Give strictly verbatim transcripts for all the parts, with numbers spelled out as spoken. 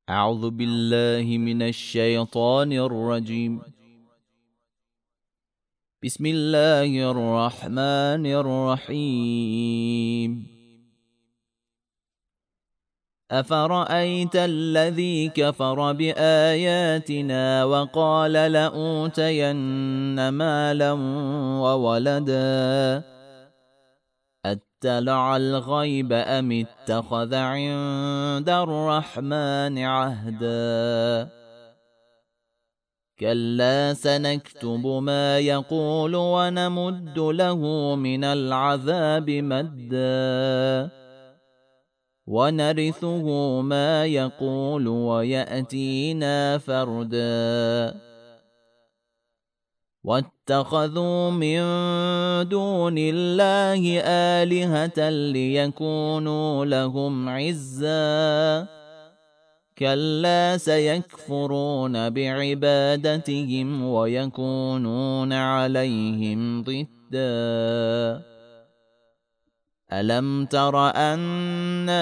أعوذ بالله من الشيطان الرجيم. بسم الله الرحمن الرحيم. أفرأيت الذي كفر بآياتنا وقال لأوتين مالا وولدا أطلع الغيب أم اتخذ عند الرحمن عهدا كلا سنكتب ما يقول ونمد له من العذاب مدا ونرثه ما يقول ويأتينا فردا واتخذوا من دون الله آلهة ليكونوا لهم عزا كلا سيكفرون بعبادتهم ويكونون عليهم ضدا ألم تر أنا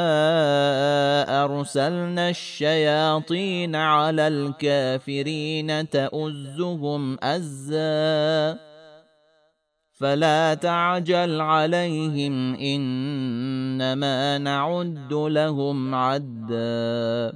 أرسلنا الشياطين على الكافرين تؤزهم أزا فلا تعجل عليهم إنما نعد لهم عدا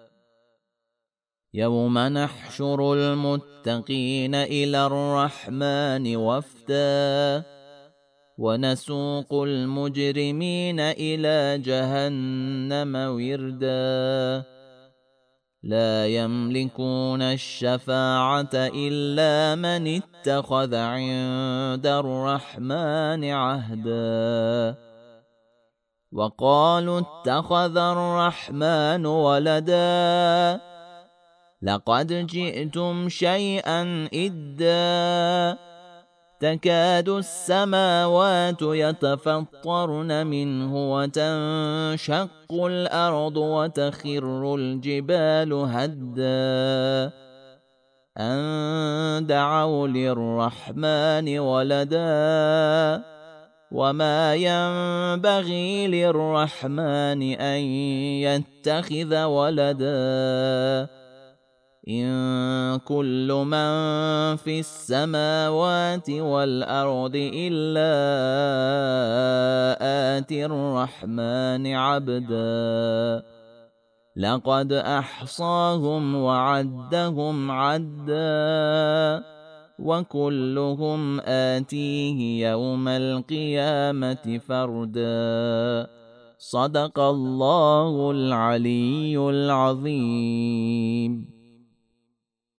يوم نحشر المتقين إلى الرحمن وفدا ونسوق المجرمين إلى جهنم وردا لا يملكون الشفاعة إلا من اتخذ عند الرحمن عهدا وقالوا اتخذ الرحمن ولدا لقد جئتم شيئا إدا تكاد السماوات يتفطرن منه وتنشق الأرض وتخر الجبال هدا أن دعوا للرحمن ولدا وما ينبغي للرحمن أن يتخذ ولدا إن كل من في السماوات والأرض إلا آتي الرحمن عبدا لقد أحصاهم وعدهم عدا وكلهم آتيه يوم القيامة فردا صدق الله العلي العظيم.